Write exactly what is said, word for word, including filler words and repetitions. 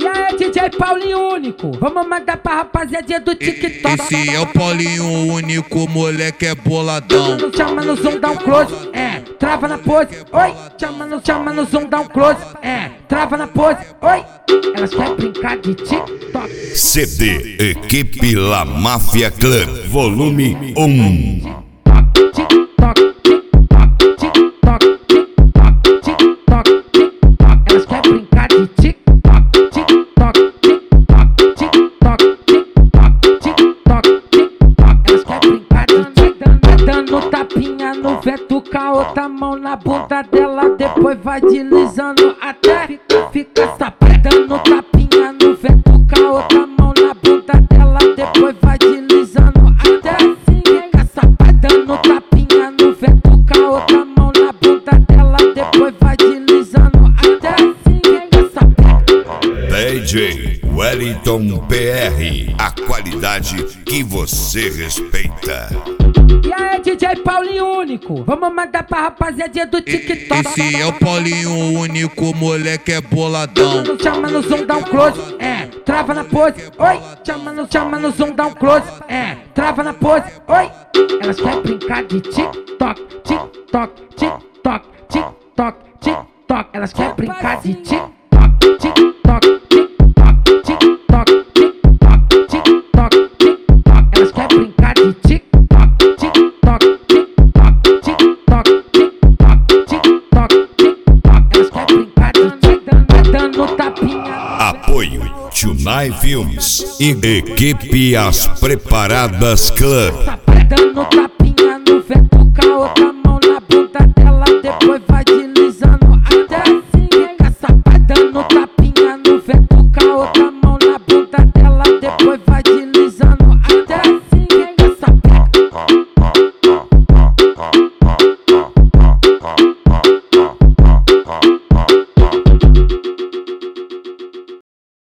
E aí, D J Paulinho Único, vamos mandar pra rapaziadinha do TikTok. Esse é o Paulinho Único, moleque é boladão. Chama no zoom, dá um close, é, trava na pose, oi. Chama no, chama no zoom, dá um close, é, trava na pose, oi. Elas querem brincar de TikTok. C D Equipe La Máfia Club, volume um. Elas querem brincar de TikTok, TikTok, TikTok, TikTok, TikTok, TikTok, TikTok. Elas querem brincar de TikTok. Dando tapinha no vento com a outra mão na bunda dela, depois vai deslizando até fica, fica sapada. Dando tapinha no vento com a outra mão na bunda dela, depois vai deslizando até fica sapada. Dando tapinha no vento com a outra mão na bunda dela, depois vai deslizando até fica sapada. D J Wellington P R, a qualidade que você respeita. E aí, D J Paulinho Único, vamos mandar pra rapaziadinha do TikTok. Esse é o Paulinho Único, moleque é boladão. Chama no zoom, dá um close, é, trava na pose, oi. Chama no, chama no zoom, dá um close, é, trava na pose, oi. Elas querem brincar de TikTok, TikTok, TikTok, TikTok, TikTok. Elas querem brincar de TikTok, TikTok, TikTok, TikTok, TikTok, TikTok, TikTok. Elas querem brincar de TikTok. Apoio Tunai Filmes e Equipe As Preparadas Club. Dando tapinha no vento com a outra